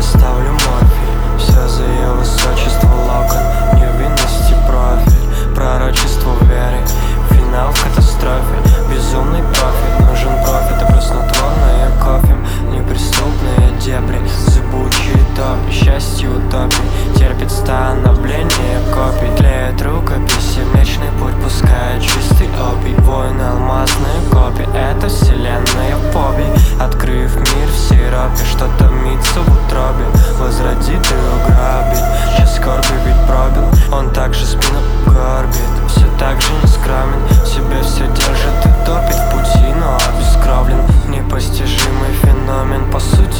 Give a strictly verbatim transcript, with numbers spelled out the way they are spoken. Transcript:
я ставлю морфий. Все за ее высочество локон, невинности профиль, пророчество веры, финал в катастрофе. Безумный профит, нужен профит, а снотворное кофе. Неприступные дебри, зыбучие топи, счастье утопий, терпит становление копий. Тлеет рукописи, млечный путь пускает чистый опий. Воин алмазные копии, это вселенная фобий. Открыв мир в сиропе, что томится в утробе, возродит и угробит. Час скорби ведь пробил, он также спину горбит. Все так же нескромен, в себе все держит и топит в пути, но обескровлен. Непостижимый феномен, по сути